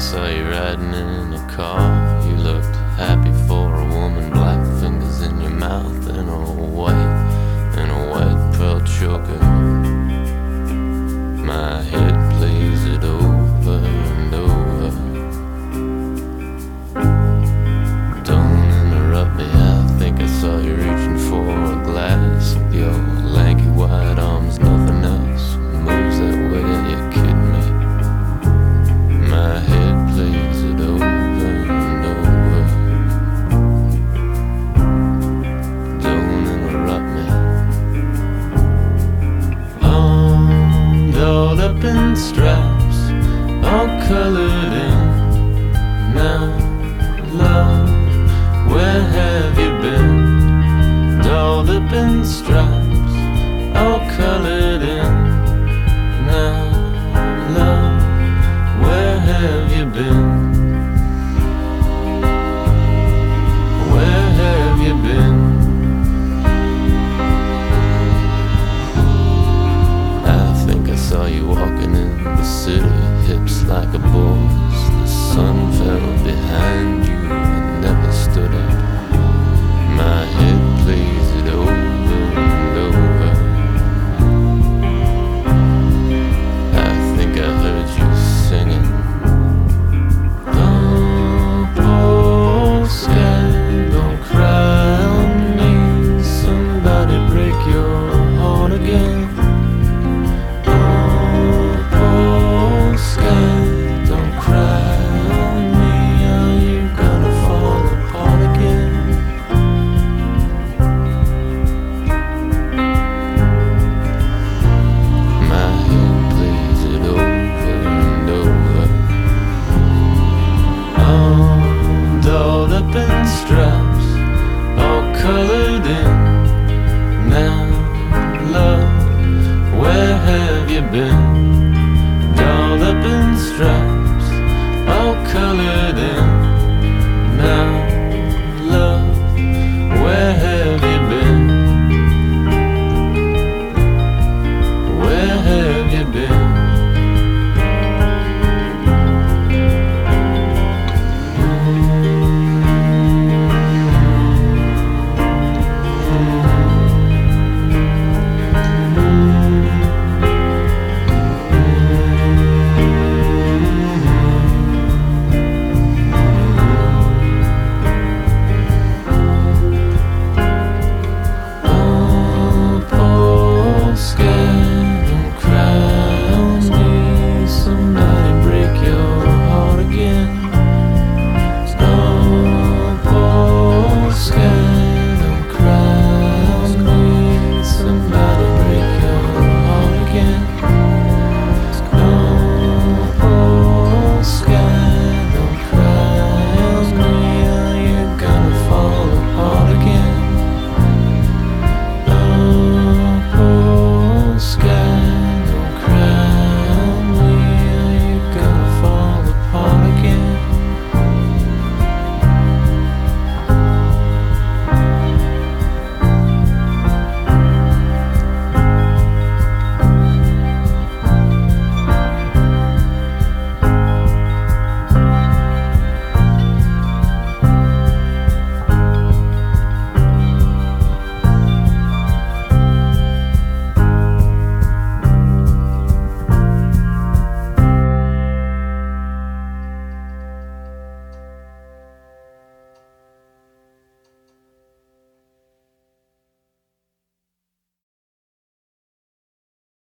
saw you riding in a car. You looked happy for a woman, black fingers in your mouth, and a white pearl choker. My head plays it over and over. Don't interrupt me, I think I saw you reaching for a glass. Your lanky white arms, nothing else moves that way, you kidding me? My head plays it over and over. Don't interrupt me. I'm dolled up in stripes, all colored in. Now, love, where have you been? Dolled up in stripes, all colored in. Now, love, where have you been? Where have you been? I think I saw you walking in the city, hips like a bull's. The sun fell behind you.